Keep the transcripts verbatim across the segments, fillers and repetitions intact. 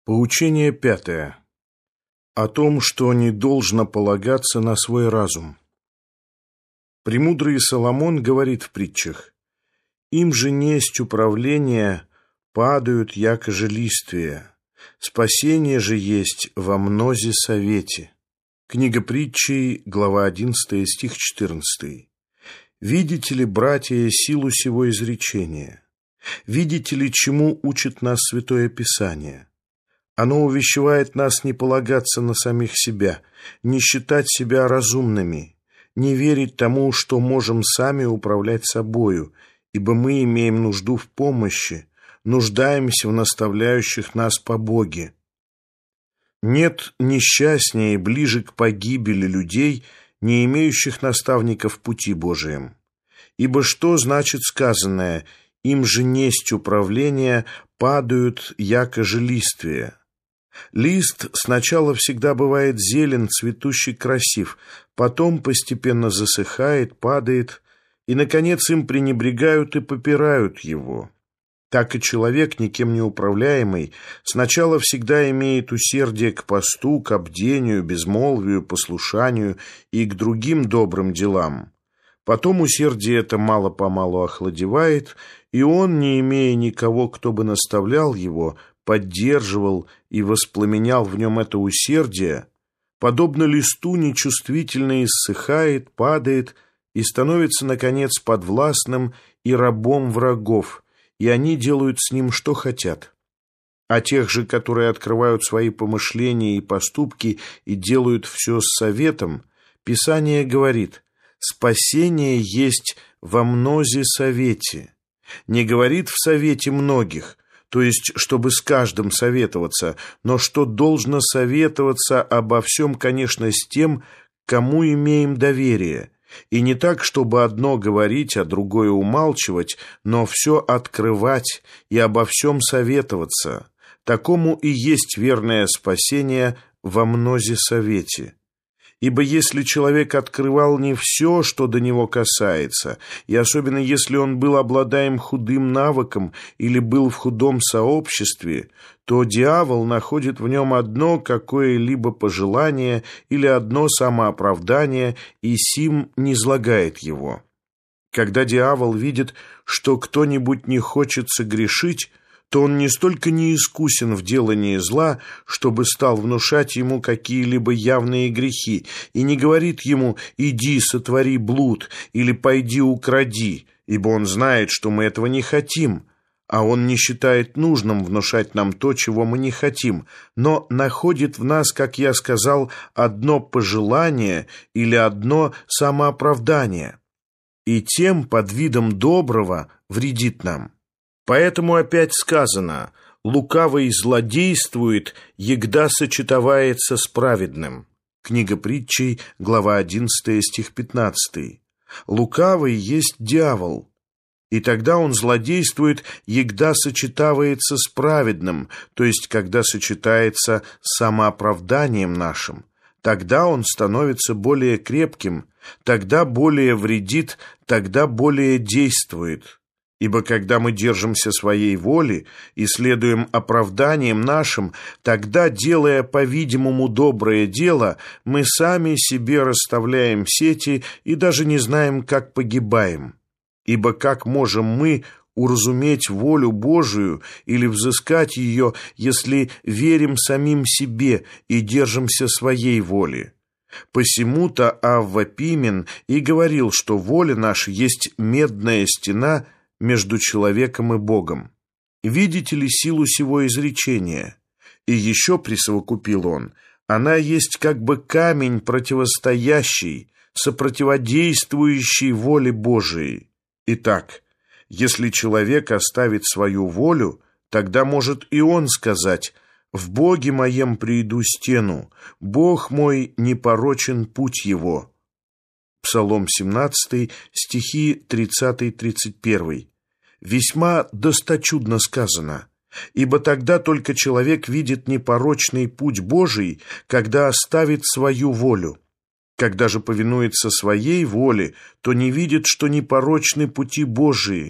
Поучение пятое. О том, что не должно полагаться на свой разум. Премудрый Соломон говорит в притчах: «Им же несть управления падают, яко же листвия, спасение же есть во мнозе совете». Книга притчей, глава одиннадцатая, стих четырнадцатый. «Видите ли, братья, силу сего изречения? Видите ли, чему учит нас Святое Писание? Оно увещевает нас не полагаться на самих себя, не считать себя разумными, не верить тому, что можем сами управлять собою, ибо мы имеем нужду в помощи, нуждаемся в наставляющих нас по Боге. Нет несчастнее и ближе к погибели людей, не имеющих наставников в пути Божием. Ибо что значит сказанное: им же несть управления падают, яко же листвия? Лист сначала всегда бывает зелен, цветущий, красив, потом постепенно засыхает, падает, и, наконец, им пренебрегают и попирают его. Так и человек, никем не управляемый, сначала всегда имеет усердие к посту, к бдению, безмолвию, послушанию и к другим добрым делам. Потом усердие это мало-помалу охладевает, и он, не имея никого, кто бы наставлял его, поддерживал и воспламенял в нем это усердие, подобно листу нечувствительно иссыхает, падает и становится, наконец, подвластным и рабом врагов, и они делают с ним, что хотят. А тех же, которые открывают свои помышления и поступки и делают все с советом, Писание говорит: «Спасение есть во мнозе совете». Не говорит в совете многих, то есть, чтобы с каждым советоваться, но что должно советоваться обо всем, конечно, с тем, кому имеем доверие, и не так, чтобы одно говорить, а другое умалчивать, но все открывать и обо всем советоваться. Такому и есть верное спасение во мнозе совете. Ибо если человек открывал не все, что до него касается, и особенно если он был обладаем худым навыком или был в худом сообществе, то дьявол находит в нем одно какое-либо пожелание или одно самооправдание и сим низлагает его. Когда дьявол видит, что кто-нибудь не хочет согрешить, то он не столько не искусен в делании зла, чтобы стал внушать ему какие-либо явные грехи, и не говорит ему: «иди, сотвори блуд» или «пойди, укради», ибо он знает, что мы этого не хотим, а он не считает нужным внушать нам то, чего мы не хотим, но находит в нас, как я сказал, одно пожелание или одно самооправдание, и тем под видом доброго вредит нам. Поэтому опять сказано: «Лукавый злодействует, егда сочетовается с праведным». Книга притчей, глава одиннадцатая, стих пятнадцатый. Лукавый есть дьявол, и тогда он злодействует, егда сочетавается с праведным, то есть когда сочетается с самооправданием нашим. Тогда он становится более крепким, тогда более вредит, тогда более действует. Ибо когда мы держимся своей воли и следуем оправданиям нашим, тогда, делая, по-видимому, доброе дело, мы сами себе расставляем сети и даже не знаем, как погибаем. Ибо как можем мы уразуметь волю Божию или взыскать ее, если верим самим себе и держимся своей воли? Посему-то Авва Пимен и говорил, что воля наша есть медная стена между человеком и Богом. Видите ли силу сего изречения? И еще присовокупил он: она есть как бы камень противостоящий, сопротиводействующий воле Божией. Итак, если человек оставит свою волю, тогда может и он сказать: «В Боге моем прииду стену, Бог мой непорочен путь его». Псалом семнадцатый, стихи тридцатый тридцать первый. Весьма досточудно сказано: «Ибо тогда только человек видит непорочный путь Божий, когда оставит свою волю. Когда же повинуется своей воле, то не видит, что непорочны пути Божии,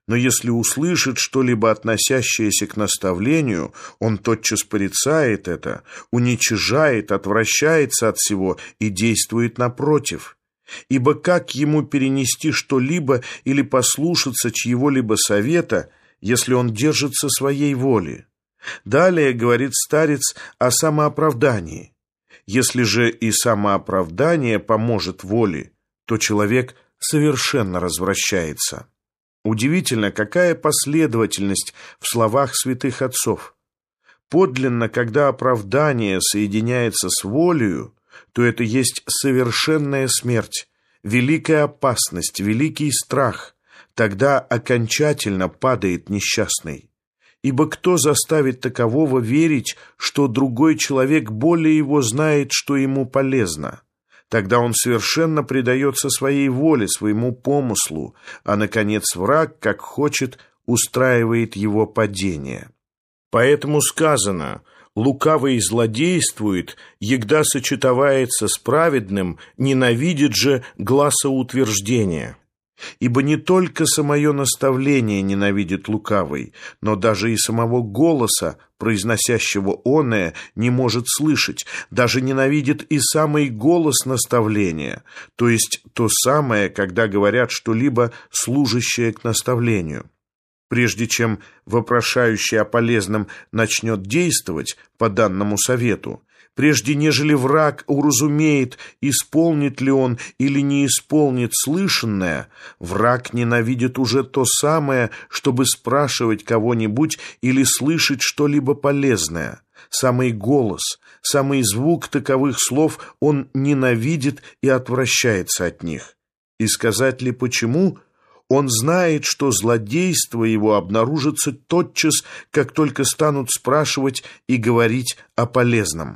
Но если услышит что-либо, относящееся к наставлению, он тотчас порицает это, уничижает, отвращается от всего и действует напротив. Ибо как ему перенести что-либо или послушаться чьего-либо совета, если он держится своей воли? Далее говорит старец о самооправдании. Если же и самооправдание поможет воле, то человек совершенно развращается. Удивительно, какая последовательность в словах святых отцов. Подлинно, когда оправдание соединяется с волею, то это есть совершенная смерть, великая опасность, великий страх. Тогда окончательно падает несчастный. Ибо кто заставит такового верить, что другой человек более его знает, что ему полезно? Тогда он совершенно предается своей воле, своему помыслу, а, наконец, враг, как хочет, устраивает его падение. Поэтому сказано: «Лукавый злодействует, егда сочетовается с праведным, ненавидит же гласоутверждения». Ибо не только самое наставление ненавидит лукавый, но даже и самого голоса, произносящего оное, не может слышать, даже ненавидит и самый голос наставления, то есть то самое, когда говорят что-либо, служащее к наставлению. Прежде чем вопрошающий о полезном начнет действовать по данному совету, прежде нежели враг уразумеет, исполнит ли он или не исполнит слышанное, враг ненавидит уже то самое, чтобы спрашивать кого-нибудь или слышать что-либо полезное. Самый голос, самый звук таковых слов он ненавидит и отвращается от них. И сказать ли почему? Он знает, что злодейство его обнаружится тотчас, как только станут спрашивать и говорить о полезном.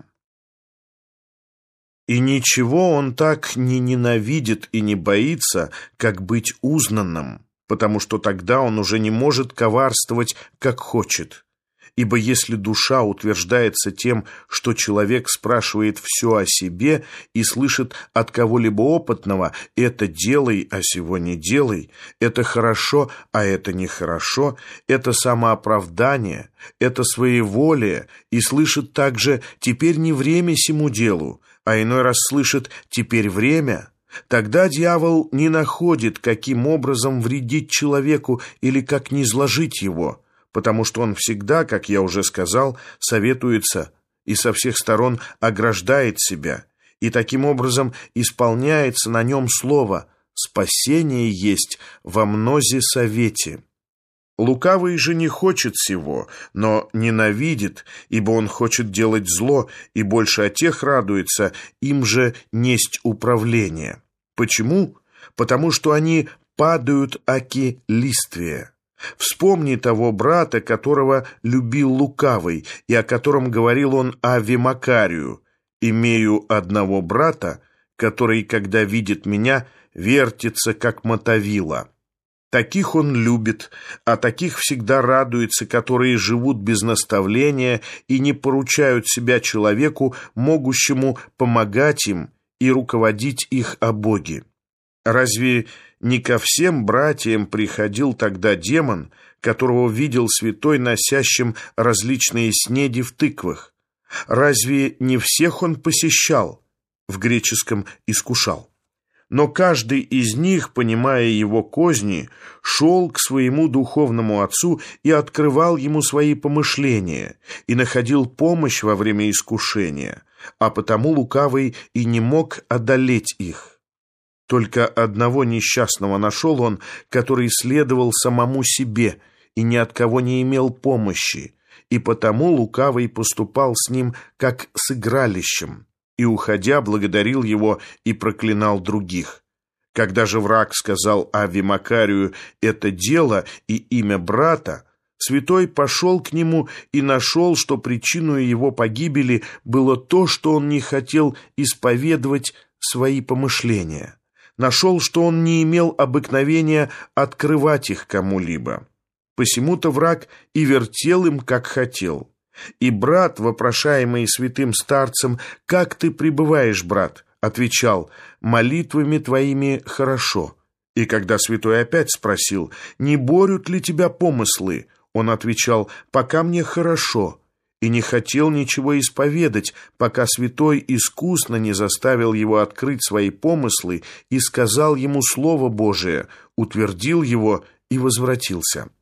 И ничего он так не ненавидит и не боится, как быть узнанным, потому что тогда он уже не может коварствовать, как хочет. Ибо если душа утверждается тем, что человек спрашивает все о себе и слышит от кого-либо опытного «это делай, а сего не делай», «это хорошо, а это нехорошо», «это самооправдание», «это своеволие», и слышит также «теперь не время сему делу», а иной раз слышит «теперь время», тогда дьявол не находит, каким образом вредить человеку или как низложить его, потому что он всегда, как я уже сказал, советуется и со всех сторон ограждает себя, и таким образом исполняется на нем слово «спасение есть во мнозе совете». Лукавый же не хочет сего, но ненавидит, ибо он хочет делать зло, и больше о тех радуется, им же несть управление. Почему? Потому что они падают аки листвие. Вспомни того брата, которого любил лукавый, и о котором говорил он Аве Макарию: «Имею одного брата, который, когда видит меня, вертится, как мотовила». Таких он любит, а таких всегда радуется, которые живут без наставления и не поручают себя человеку, могущему помогать им и руководить их о Боге. Разве не ко всем братьям приходил тогда демон, которого видел святой носящим различные снеди в тыквах? Разве не всех он посещал? В греческом «искушал». Но каждый из них, понимая его козни, шел к своему духовному отцу и открывал ему свои помышления, и находил помощь во время искушения, а потому лукавый и не мог одолеть их. Только одного несчастного нашел он, который следовал самому себе и ни от кого не имел помощи, и потому лукавый поступал с ним как с игралищем, и, уходя, благодарил его и проклинал других. Когда же враг сказал Аве Макарию это дело и имя брата, святой пошел к нему и нашел, что причиной его погибели было то, что он не хотел исповедовать свои помышления. Нашел, что он не имел обыкновения открывать их кому-либо. Посему-то враг и вертел им, как хотел. И брат, вопрошаемый святым старцем: «Как ты пребываешь, брат?» отвечал: «Молитвами твоими хорошо». И когда святой опять спросил: «Не борют ли тебя помыслы?» Он отвечал: «Пока мне хорошо», и не хотел ничего исповедать, пока святой искусно не заставил его открыть свои помыслы и сказал ему Слово Божие, утвердил его и возвратился.